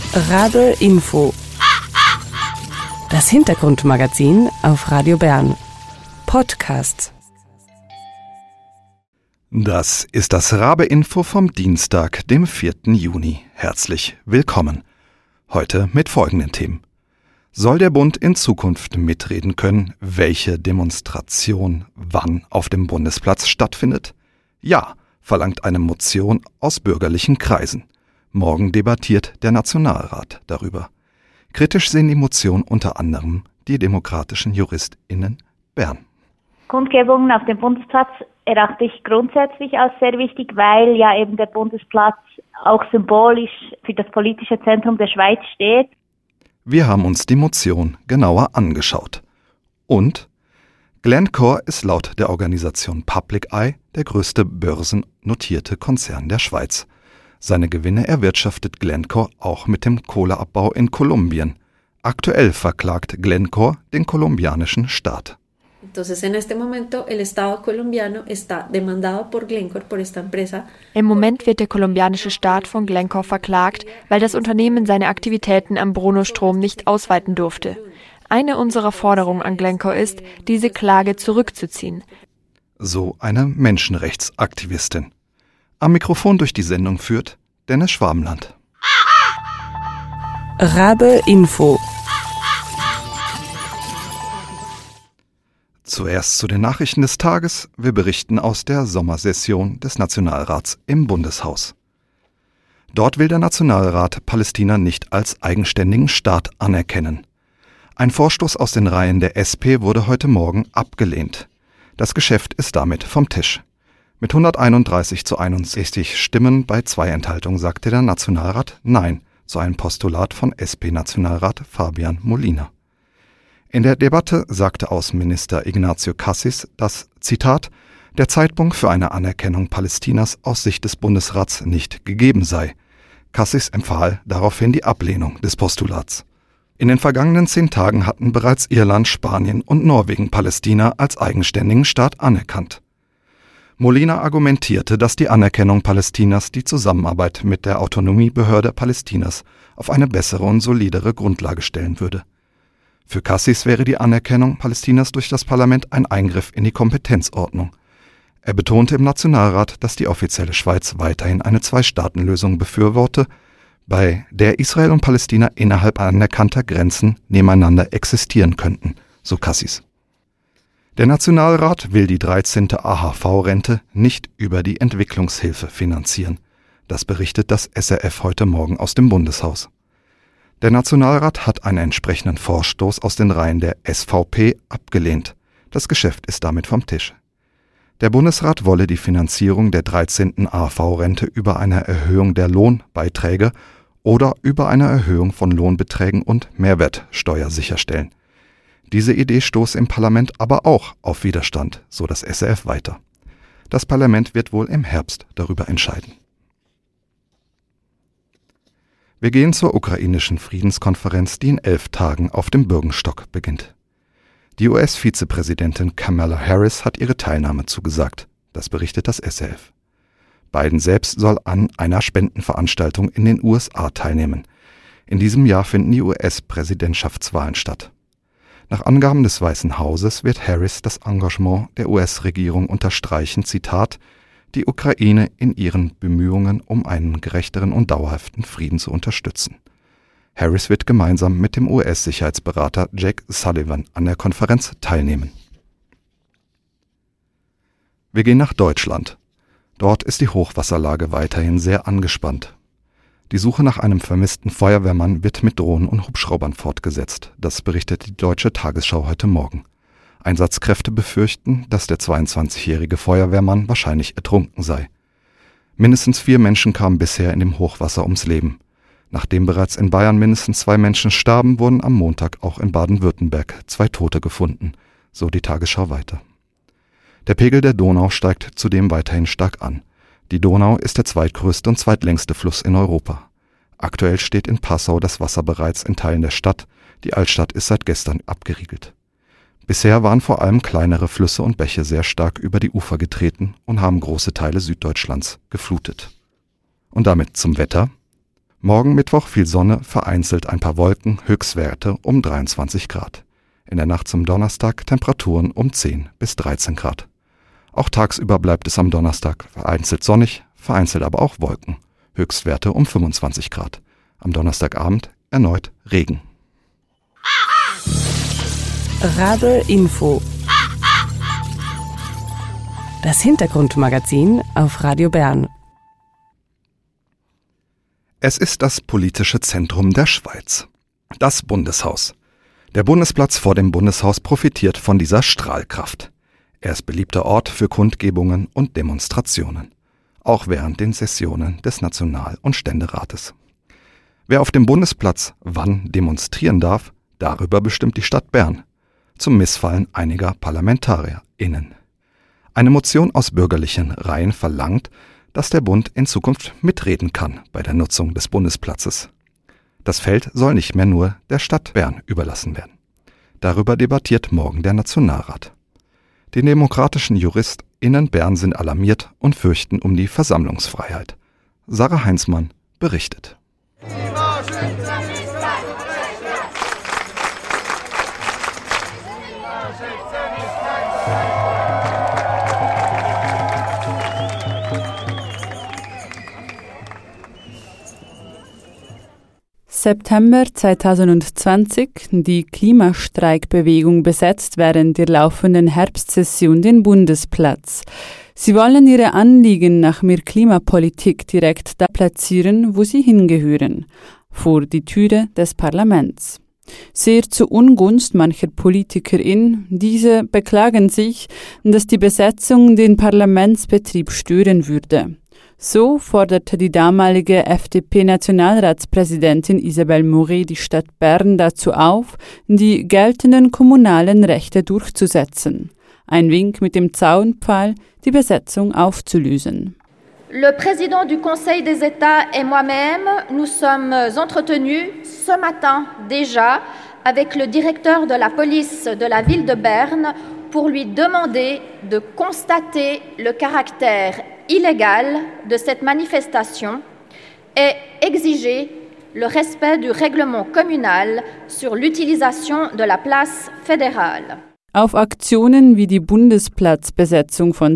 Rabe Info. Das Hintergrundmagazin auf Radio Bern. Podcast. Das ist das Rabe Info vom Dienstag, dem 4. Juni. Herzlich willkommen. Heute mit folgenden Themen. Soll der Bund in Zukunft mitreden können, welche Demonstration wann auf dem Bundesplatz stattfindet? Ja, verlangt eine Motion aus bürgerlichen Kreisen. Morgen debattiert der Nationalrat darüber. Kritisch sehen die Motion unter anderem die demokratischen JuristInnen Bern. Kundgebungen auf dem Bundesplatz erachte ich grundsätzlich als sehr wichtig, weil ja eben der Bundesplatz auch symbolisch für das politische Zentrum der Schweiz steht. Wir haben uns die Motion genauer angeschaut. Und Glencore ist laut der Organisation Public Eye der größte börsennotierte Konzern der Schweiz. Seine Gewinne erwirtschaftet Glencore auch mit dem Kohleabbau in Kolumbien. Aktuell verklagt Glencore den kolumbianischen Staat. Entonces, en este momento, el Estado colombiano está demandado por Glencore, por esta empresa. Im Moment wird der kolumbianische Staat von Glencore verklagt, weil das Unternehmen seine Aktivitäten am Bruno-Strom nicht ausweiten durfte. Eine unserer Forderungen an Glencore ist, diese Klage zurückzuziehen. So eine Menschenrechtsaktivistin. Am Mikrofon durch die Sendung führt Dennis Schwabenland. Rabe Info. Zuerst zu den Nachrichten des Tages. Wir berichten aus der Sommersession des Nationalrats im Bundeshaus. Dort will der Nationalrat Palästina nicht als eigenständigen Staat anerkennen. Ein Vorstoß aus den Reihen der SP wurde heute Morgen abgelehnt. Das Geschäft ist damit vom Tisch. Mit 131:61 Stimmen bei 2 Enthaltungen sagte der Nationalrat Nein zu einem Postulat von SP-Nationalrat Fabian Molina. In der Debatte sagte Außenminister Ignacio Cassis, dass, Zitat, der Zeitpunkt für eine Anerkennung Palästinas aus Sicht des Bundesrats nicht gegeben sei. Cassis empfahl daraufhin die Ablehnung des Postulats. In den vergangenen 10 Tagen hatten bereits Irland, Spanien und Norwegen Palästina als eigenständigen Staat anerkannt. Molina argumentierte, dass die Anerkennung Palästinas die Zusammenarbeit mit der Autonomiebehörde Palästinas auf eine bessere und solidere Grundlage stellen würde. Für Cassis wäre die Anerkennung Palästinas durch das Parlament ein Eingriff in die Kompetenzordnung. Er betonte im Nationalrat, dass die offizielle Schweiz weiterhin eine 2-Staaten-Lösung befürworte, bei der Israel und Palästina innerhalb anerkannter Grenzen nebeneinander existieren könnten, so Cassis. Der Nationalrat will die 13. AHV-Rente nicht über die Entwicklungshilfe finanzieren. Das berichtet das SRF heute Morgen aus dem Bundeshaus. Der Nationalrat hat einen entsprechenden Vorstoß aus den Reihen der SVP abgelehnt. Das Geschäft ist damit vom Tisch. Der Bundesrat wolle die Finanzierung der 13. AHV-Rente über eine Erhöhung der Lohnbeiträge oder über eine Erhöhung von Lohnbeträgen und Mehrwertsteuer sicherstellen. Diese Idee stoß im Parlament aber auch auf Widerstand, so das SRF weiter. Das Parlament wird wohl im Herbst darüber entscheiden. Wir gehen zur ukrainischen Friedenskonferenz, die in 11 Tagen auf dem Bürgenstock beginnt. Die US-Vizepräsidentin Kamala Harris hat ihre Teilnahme zugesagt. Das berichtet das SRF. Biden selbst soll an einer Spendenveranstaltung in den USA teilnehmen. In diesem Jahr finden die US-Präsidentschaftswahlen statt. Nach Angaben des Weißen Hauses wird Harris das Engagement der US-Regierung unterstreichen, Zitat, die Ukraine in ihren Bemühungen um einen gerechteren und dauerhaften Frieden zu unterstützen. Harris wird gemeinsam mit dem US-Sicherheitsberater Jake Sullivan an der Konferenz teilnehmen. Wir gehen nach Deutschland. Dort ist die Hochwasserlage weiterhin sehr angespannt. Die Suche nach einem vermissten Feuerwehrmann wird mit Drohnen und Hubschraubern fortgesetzt. Das berichtet die Deutsche Tagesschau heute Morgen. Einsatzkräfte befürchten, dass der 22-jährige Feuerwehrmann wahrscheinlich ertrunken sei. Mindestens 4 Menschen kamen bisher in dem Hochwasser ums Leben. Nachdem bereits in Bayern mindestens 2 Menschen starben, wurden am Montag auch in Baden-Württemberg 2 Tote gefunden, so die Tagesschau weiter. Der Pegel der Donau steigt zudem weiterhin stark an. Die Donau ist der zweitgrößte und zweitlängste Fluss in Europa. Aktuell steht in Passau das Wasser bereits in Teilen der Stadt, die Altstadt ist seit gestern abgeriegelt. Bisher waren vor allem kleinere Flüsse und Bäche sehr stark über die Ufer getreten und haben große Teile Süddeutschlands geflutet. Und damit zum Wetter. Morgen Mittwoch viel Sonne, vereinzelt ein paar Wolken, Höchstwerte um 23 Grad. In der Nacht zum Donnerstag Temperaturen um 10 bis 13 Grad. Auch tagsüber bleibt es am Donnerstag vereinzelt sonnig, vereinzelt aber auch Wolken. Höchstwerte um 25 Grad. Am Donnerstagabend erneut Regen. Rabe Info. Das Hintergrundmagazin auf Radio Bern. Es ist das politische Zentrum der Schweiz. Das Bundeshaus. Der Bundesplatz vor dem Bundeshaus profitiert von dieser Strahlkraft. Er ist beliebter Ort für Kundgebungen und Demonstrationen. Auch während den Sessionen des National- und Ständerates. Wer auf dem Bundesplatz wann demonstrieren darf, darüber bestimmt die Stadt Bern. Zum Missfallen einiger ParlamentarierInnen. Eine Motion aus bürgerlichen Reihen verlangt, dass der Bund in Zukunft mitreden kann bei der Nutzung des Bundesplatzes. Das Feld soll nicht mehr nur der Stadt Bern überlassen werden. Darüber debattiert morgen der Nationalrat. Die demokratischen JuristInnen Bern sind alarmiert und fürchten um die Versammlungsfreiheit. Sarah Heinzmann berichtet. September 2020, die Klimastreikbewegung besetzt während der laufenden Herbstsession den Bundesplatz. Sie wollen ihre Anliegen nach mehr Klimapolitik direkt da platzieren, wo sie hingehören, vor die Türe des Parlaments. Sehr zu Ungunst mancher PolitikerInnen, diese beklagen sich, dass die Besetzung den Parlamentsbetrieb stören würde. So forderte die damalige FDP-Nationalratspräsidentin Isabelle Mauret die Stadt Bern dazu auf, die geltenden kommunalen Rechte durchzusetzen. Ein Wink mit dem Zaunpfahl, die Besetzung aufzulösen. Le président du Conseil des États et moi-même, nous sommes entretenus ce matin déjà avec le directeur de la police de la ville de Berne pour lui demander de constater le caractère illégal de cette manifestation et exiger le respect du règlement communal sur l'utilisation de la place fédérale. Auf Aktionen wie die Bundesplatzbesetzung von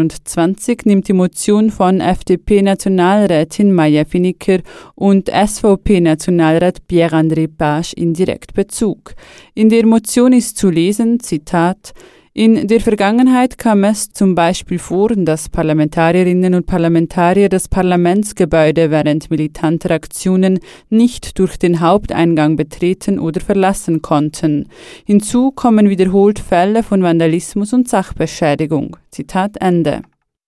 2020 nimmt die Motion von FDP-Nationalrätin Maja Finiker und SVP-Nationalrat Pierre-André Page indirekt Bezug. In der Motion ist zu lesen, Zitat, in der Vergangenheit kam es zum Beispiel vor, dass Parlamentarierinnen und Parlamentarier das Parlamentsgebäude während militanter Aktionen nicht durch den Haupteingang betreten oder verlassen konnten. Hinzu kommen wiederholt Fälle von Vandalismus und Sachbeschädigung. Zitat Ende.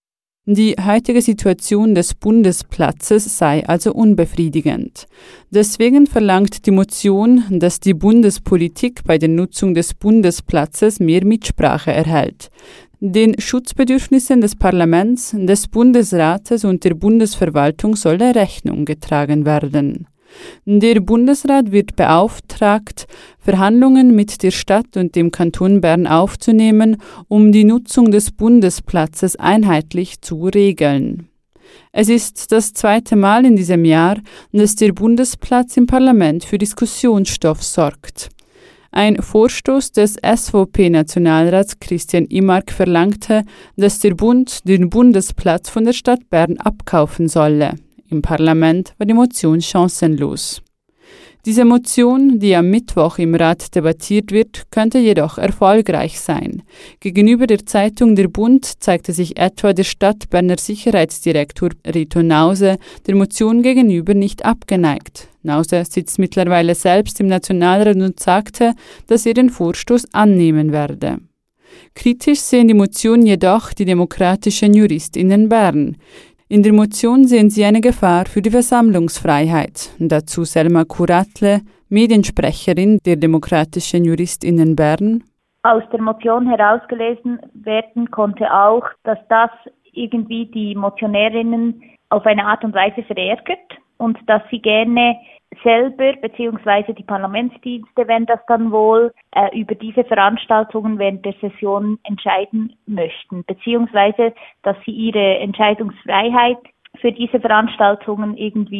Die heutige Situation des Bundesplatzes sei also unbefriedigend. Deswegen verlangt die Motion, dass die Bundespolitik bei der Nutzung des Bundesplatzes mehr Mitsprache erhält. Den Schutzbedürfnissen des Parlaments, des Bundesrates und der Bundesverwaltung solle Rechnung getragen werden. Der Bundesrat wird beauftragt, Verhandlungen mit der Stadt und dem Kanton Bern aufzunehmen, um die Nutzung des Bundesplatzes einheitlich zu regeln. Es ist das zweite Mal in diesem Jahr, dass der Bundesplatz im Parlament für Diskussionsstoff sorgt. Ein Vorstoß des SVP-Nationalrats Christian Imark verlangte, dass der Bund den Bundesplatz von der Stadt Bern abkaufen solle. Im Parlament war die Motion chancenlos. Diese Motion, die am Mittwoch im Rat debattiert wird, könnte jedoch erfolgreich sein. Gegenüber der Zeitung Der Bund zeigte sich etwa der Stadtberner Sicherheitsdirektor Rito Nause der Motion gegenüber nicht abgeneigt. Nause sitzt mittlerweile selbst im Nationalrat und sagte, dass er den Vorstoß annehmen werde. Kritisch sehen die Motion jedoch die demokratischen JuristInnen Bern. In der Motion sehen sie eine Gefahr für die Versammlungsfreiheit. Dazu Selma Kuratle, Mediensprecherin der demokratischen JuristInnen Bern. Aus der Motion herausgelesen werden konnte auch, dass das irgendwie die Motionärinnen auf eine Art und Weise verärgert und dass sie gerne selber beziehungsweise die Parlamentsdienste, wenn das dann wohl, über diese Veranstaltungen während der Session entscheiden möchten, beziehungsweise dass sie ihre Entscheidungsfreiheit für diese Veranstaltungen irgendwie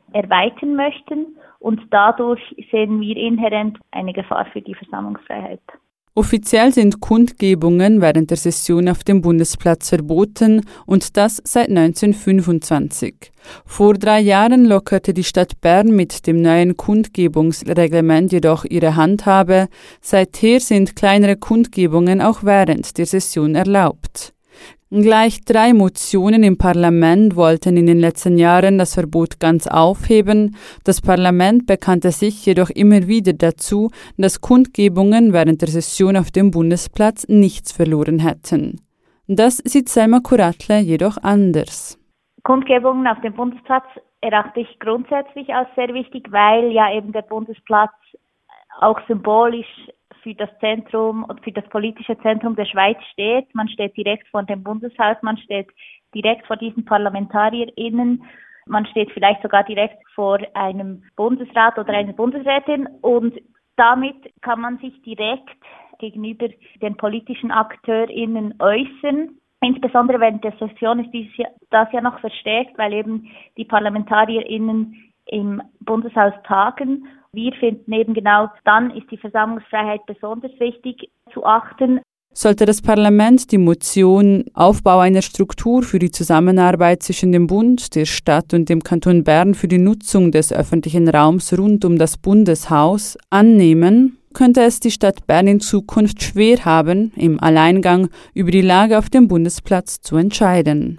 erweitern möchten. Und dadurch sehen wir inhärent eine Gefahr für die Versammlungsfreiheit. Offiziell sind Kundgebungen während der Session auf dem Bundesplatz verboten und das seit 1925. Vor 3 Jahren lockerte die Stadt Bern mit dem neuen Kundgebungsreglement jedoch ihre Handhabe. Seither sind kleinere Kundgebungen auch während der Session erlaubt. Gleich 3 Motionen im Parlament wollten in den letzten Jahren das Verbot ganz aufheben. Das Parlament bekannte sich jedoch immer wieder dazu, dass Kundgebungen während der Session auf dem Bundesplatz nichts verloren hätten. Das sieht Selma Kuratle jedoch anders. Kundgebungen auf dem Bundesplatz erachte ich grundsätzlich als sehr wichtig, weil ja eben der Bundesplatz auch symbolisch für das Zentrum und für das politische Zentrum der Schweiz steht. Man steht direkt vor dem Bundeshaus, man steht direkt vor diesen ParlamentarierInnen, man steht vielleicht sogar direkt vor einem Bundesrat oder einer Bundesrätin und damit kann man sich direkt gegenüber den politischen AkteurInnen äußern. Insbesondere während der Session ist das ja noch verstärkt, weil eben die ParlamentarierInnen im Bundeshaus tagen. Wir finden eben genau, dann ist die Versammlungsfreiheit besonders wichtig zu achten. Sollte das Parlament die Motion Aufbau einer Struktur für die Zusammenarbeit zwischen dem Bund, der Stadt und dem Kanton Bern für die Nutzung des öffentlichen Raums rund um das Bundeshaus annehmen, könnte es die Stadt Bern in Zukunft schwer haben, im Alleingang über die Lage auf dem Bundesplatz zu entscheiden.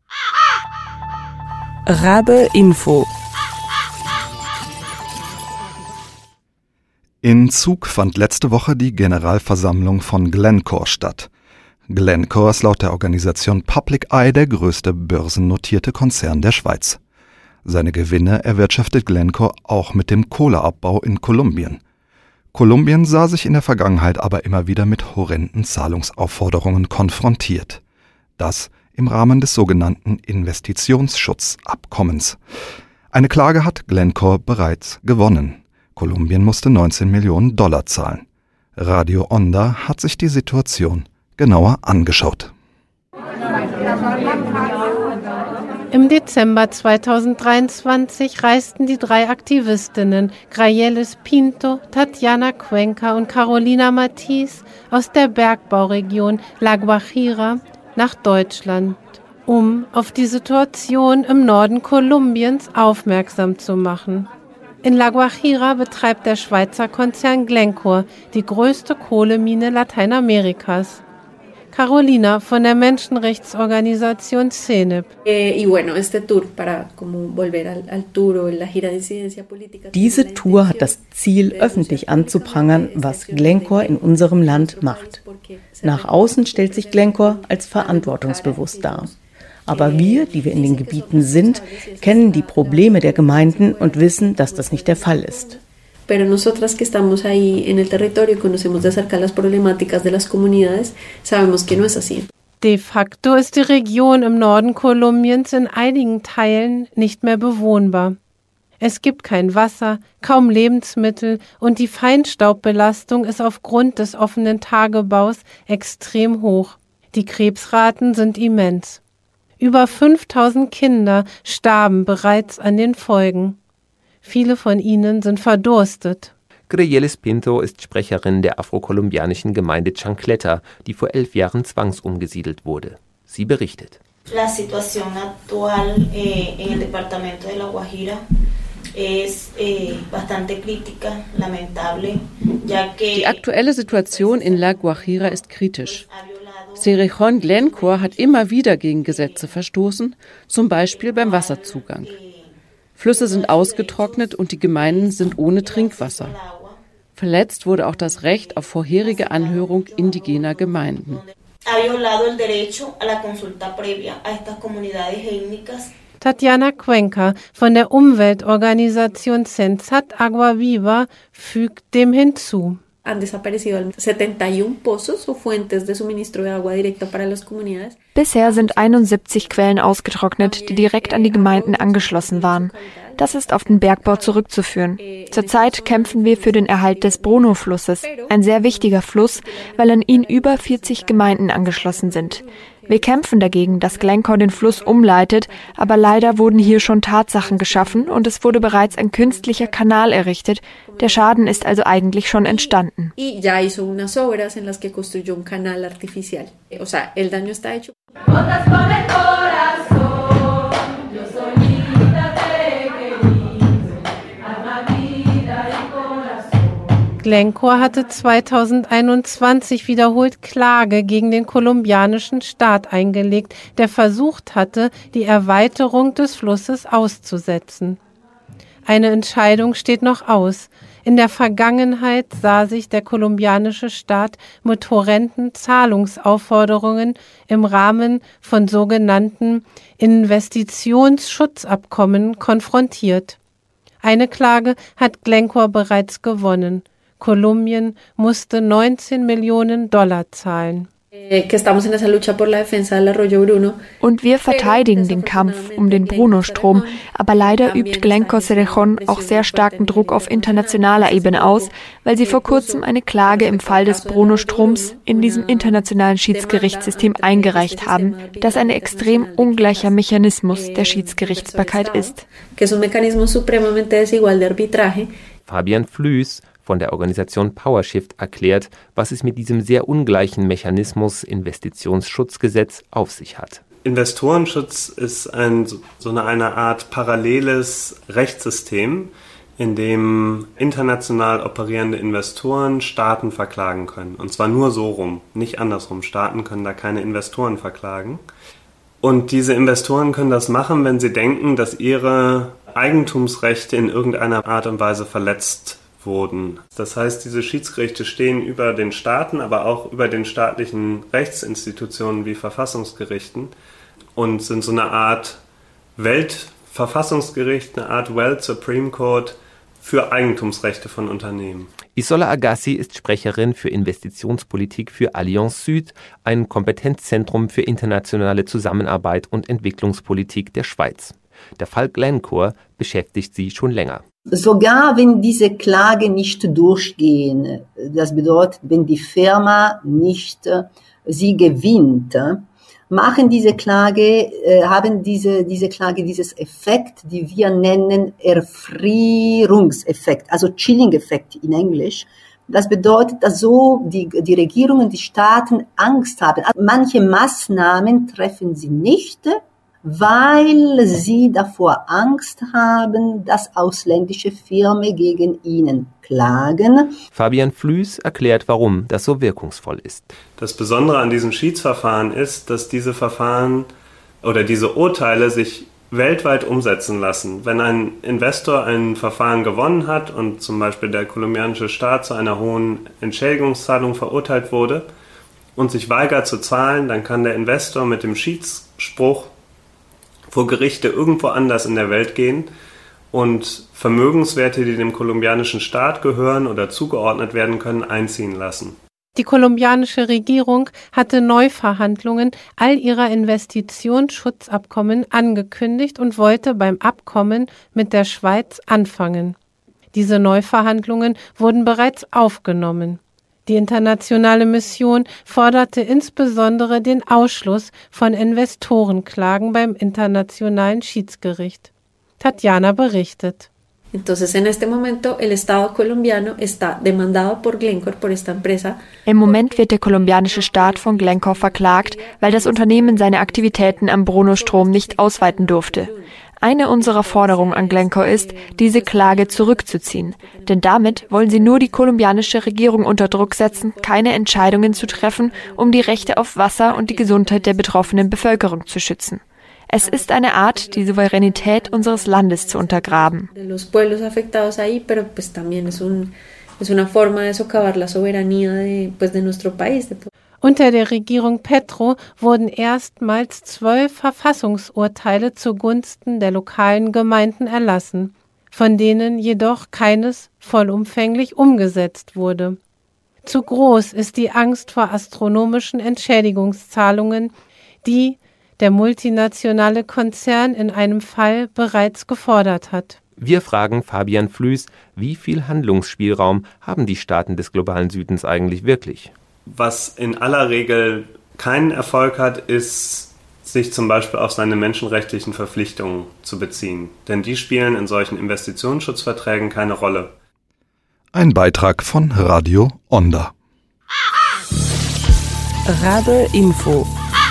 Rabe Info. In Zug fand letzte Woche die Generalversammlung von Glencore statt. Glencore ist laut der Organisation Public Eye der größte börsennotierte Konzern der Schweiz. Seine Gewinne erwirtschaftet Glencore auch mit dem Kohleabbau in Kolumbien. Kolumbien sah sich in der Vergangenheit aber immer wieder mit horrenden Zahlungsaufforderungen konfrontiert. Das im Rahmen des sogenannten Investitionsschutzabkommens. Eine Klage hat Glencore bereits gewonnen. Kolumbien musste 19 Millionen Dollar zahlen. Radio Onda hat sich die Situation genauer angeschaut. Im Dezember 2023 reisten die 3 Aktivistinnen Grayeles Pinto, Tatjana Cuenca und Carolina Matiz aus der Bergbauregion La Guajira nach Deutschland, um auf die Situation im Norden Kolumbiens aufmerksam zu machen. In La Guajira betreibt der Schweizer Konzern Glencore die größte Kohlemine Lateinamerikas. Carolina von der Menschenrechtsorganisation CENEP. Diese Tour hat das Ziel, öffentlich anzuprangern, was Glencore in unserem Land macht. Nach außen stellt sich Glencore als verantwortungsbewusst dar. Aber wir, die wir in den Gebieten sind, kennen die Probleme der Gemeinden und wissen, dass das nicht der Fall ist. Pero nosotras que estamos ahí en el territorio y conocemos de cerca las problemáticas de las comunidades, sabemos que no es así. De facto ist die Region im Norden Kolumbiens in einigen Teilen nicht mehr bewohnbar. Es gibt kein Wasser, kaum Lebensmittel und die Feinstaubbelastung ist aufgrund des offenen Tagebaus extrem hoch. Die Krebsraten sind immens. Über 5000 Kinder starben bereits an den Folgen. Viele von ihnen sind verdurstet. Grayeles Pinto ist Sprecherin der afrokolumbianischen Gemeinde Chancleta, die vor 11 Jahren zwangsumgesiedelt wurde. Sie berichtet. La situación actual en el departamento de La Guajira es bastante crítica, lamentable, ya que die aktuelle Situation in La Guajira ist kritisch. Cerrejón Glencore hat immer wieder gegen Gesetze verstoßen, zum Beispiel beim Wasserzugang. Flüsse sind ausgetrocknet und die Gemeinden sind ohne Trinkwasser. Verletzt wurde auch das Recht auf vorherige Anhörung indigener Gemeinden. Tatjana Cuenca von der Umweltorganisation Sensat Agua Viva fügt dem hinzu. Han desaparecido 71 pozos o fuentes de suministro de agua directa para las comunidades. Bisher sind 71 Quellen ausgetrocknet, die direkt an die Gemeinden angeschlossen waren. Das ist auf den Bergbau zurückzuführen. Zurzeit kämpfen wir für den Erhalt des Bruno-Flusses, ein sehr wichtiger Fluss, weil an ihn über 40 Gemeinden angeschlossen sind. Wir kämpfen dagegen, dass Glencore den Fluss umleitet, aber leider wurden hier schon Tatsachen geschaffen und es wurde bereits ein künstlicher Kanal errichtet. Der Schaden ist also eigentlich schon entstanden. Glencore hatte 2021 wiederholt Klage gegen den kolumbianischen Staat eingelegt, der versucht hatte, die Erweiterung des Flusses auszusetzen. Eine Entscheidung steht noch aus. In der Vergangenheit sah sich der kolumbianische Staat mit horrenden Zahlungsaufforderungen im Rahmen von sogenannten Investitionsschutzabkommen konfrontiert. Eine Klage hat Glencore bereits gewonnen. Kolumbien musste $19 Millionen zahlen. Und wir verteidigen den Kampf um den Bruno-Strom, aber leider übt Glencore Cerrejón auch sehr starken Druck auf internationaler Ebene aus, weil sie vor kurzem eine Klage im Fall des Bruno-Stroms in diesem internationalen Schiedsgerichtssystem eingereicht haben, das ein extrem ungleicher Mechanismus der Schiedsgerichtsbarkeit ist. Fabian Flüß von der Organisation PowerShift erklärt, was es mit diesem sehr ungleichen Mechanismus Investitionsschutzgesetz auf sich hat. Investorenschutz ist eine Art paralleles Rechtssystem, in dem international operierende Investoren Staaten verklagen können. Und zwar nur so rum, nicht andersrum. Staaten können da keine Investoren verklagen. Und diese Investoren können das machen, wenn sie denken, dass ihre Eigentumsrechte in irgendeiner Art und Weise verletzt wurden. Das heißt, diese Schiedsgerichte stehen über den Staaten, aber auch über den staatlichen Rechtsinstitutionen wie Verfassungsgerichten und sind so eine Art Weltverfassungsgericht, eine Art World Supreme Court für Eigentumsrechte von Unternehmen. Isola Agassi ist Sprecherin für Investitionspolitik für Allianz Süd, ein Kompetenzzentrum für internationale Zusammenarbeit und Entwicklungspolitik der Schweiz. Der Fall Glencore beschäftigt sie schon länger. Sogar wenn diese Klage nicht durchgehen, das bedeutet, wenn die Firma nicht sie gewinnt, machen diese Klage, haben diese Klage dieses Effekt, die wir nennen Erfrierungseffekt, also Chilling-Effekt in Englisch. Das bedeutet, dass so die Regierungen, die Staaten Angst haben. Manche Maßnahmen treffen sie nicht, weil sie davor Angst haben, dass ausländische Firmen gegen ihnen klagen. Fabian Flüß erklärt, warum das so wirkungsvoll ist. Das Besondere an diesen Schiedsverfahren ist, dass diese Verfahren oder diese Urteile sich weltweit umsetzen lassen. Wenn ein Investor ein Verfahren gewonnen hat und zum Beispiel der kolumbianische Staat zu einer hohen Entschädigungszahlung verurteilt wurde und sich weigert zu zahlen, dann kann der Investor mit dem Schiedsspruch vor Gerichte irgendwo anders in der Welt gehen und Vermögenswerte, die dem kolumbianischen Staat gehören oder zugeordnet werden können, einziehen lassen. Die kolumbianische Regierung hatte Neuverhandlungen all ihrer Investitionsschutzabkommen angekündigt und wollte beim Abkommen mit der Schweiz anfangen. Diese Neuverhandlungen wurden bereits aufgenommen. Die internationale Mission forderte insbesondere den Ausschluss von Investorenklagen beim Internationalen Schiedsgericht. Tatjana berichtet. Entonces, en este momento, el Estado colombiano está demandado por Glencore, por esta empresa. Im Moment wird der kolumbianische Staat von Glencore verklagt, weil das Unternehmen seine Aktivitäten am Bruno-Strom nicht ausweiten durfte. Eine unserer Forderungen an Glencore ist, diese Klage zurückzuziehen. Denn damit wollen sie nur die kolumbianische Regierung unter Druck setzen, keine Entscheidungen zu treffen, um die Rechte auf Wasser und die Gesundheit der betroffenen Bevölkerung zu schützen. Es ist eine Art, die Souveränität unseres Landes zu untergraben. Unter der Regierung Petro wurden erstmals 12 Verfassungsurteile zugunsten der lokalen Gemeinden erlassen, von denen jedoch keines vollumfänglich umgesetzt wurde. Zu groß ist die Angst vor astronomischen Entschädigungszahlungen, die der multinationale Konzern in einem Fall bereits gefordert hat. Wir fragen Fabian Flüß, wie viel Handlungsspielraum haben die Staaten des globalen Südens eigentlich wirklich? Was in aller Regel keinen Erfolg hat, ist, sich zum Beispiel auf seine menschenrechtlichen Verpflichtungen zu beziehen. Denn die spielen in solchen Investitionsschutzverträgen keine Rolle. Ein Beitrag von Radio Onda. Rabe Info.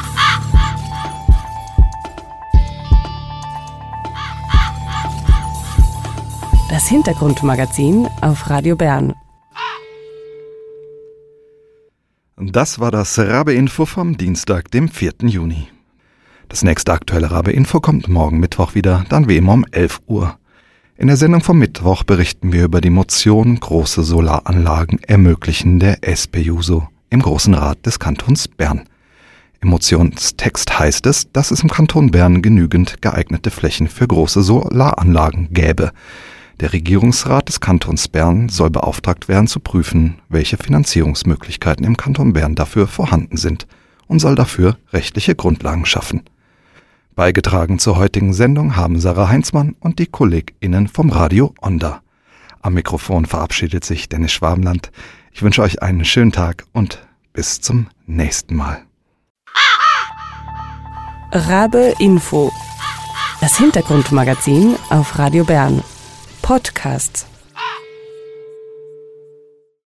Das Hintergrundmagazin auf Radio Bern. Das war das Rabe-Info vom Dienstag, dem 4. Juni. Das nächste aktuelle Rabe-Info kommt morgen Mittwoch wieder, dann wie immer um 11 Uhr. In der Sendung vom Mittwoch berichten wir über die Motion Große Solaranlagen ermöglichen der SP-JUSO im Großen Rat des Kantons Bern. Im Motionstext heißt es, dass es im Kanton Bern genügend geeignete Flächen für große Solaranlagen gäbe. Der Regierungsrat des Kantons Bern soll beauftragt werden, zu prüfen, welche Finanzierungsmöglichkeiten im Kanton Bern dafür vorhanden sind und soll dafür rechtliche Grundlagen schaffen. Beigetragen zur heutigen Sendung haben Sarah Heinzmann und die KollegInnen vom Radio Onda. Am Mikrofon verabschiedet sich Dennis Schwabenland. Ich wünsche euch einen schönen Tag und bis zum nächsten Mal. Rabe Info. Das Hintergrundmagazin auf Radio Bern. Podcasts.